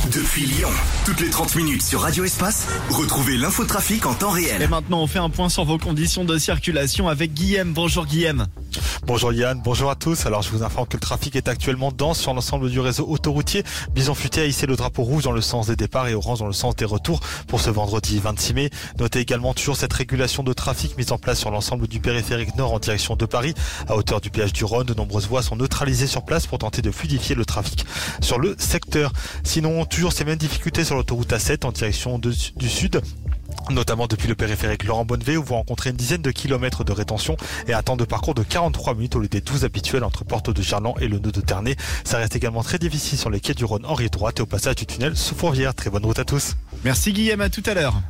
Depuis Lyon, toutes les 30 minutes sur Radio Espace, retrouvez l'infotrafic en temps réel. Et maintenant, on fait un point sur vos conditions de circulation avec Guillaume. Bonjour Guillaume. Bonjour Yann, bonjour à tous. Alors je vous informe que le trafic est actuellement dense sur l'ensemble du réseau autoroutier. Bison Futé a hissé le drapeau rouge dans le sens des départs et orange dans le sens des retours pour ce vendredi 26 mai. Notez également toujours cette régulation de trafic mise en place sur l'ensemble du périphérique nord en direction de Paris. À hauteur du péage du Rhône, de nombreuses voies sont neutralisées sur place pour tenter de fluidifier le trafic sur le secteur. Sinon, toujours ces mêmes difficultés sur l'autoroute A7 en direction du sud, notamment depuis le périphérique Laurent Bonnevet où vous rencontrez une dizaine de kilomètres de rétention et un temps de parcours de 43 minutes au lieu des 12 habituels entre Porte de Gerland et le nœud de Ternay. Ça reste également très difficile sur les quais du Rhône en rive droite et au passage du tunnel sous Fourvière. Très bonne route à tous. Merci Guillaume, à tout à l'heure.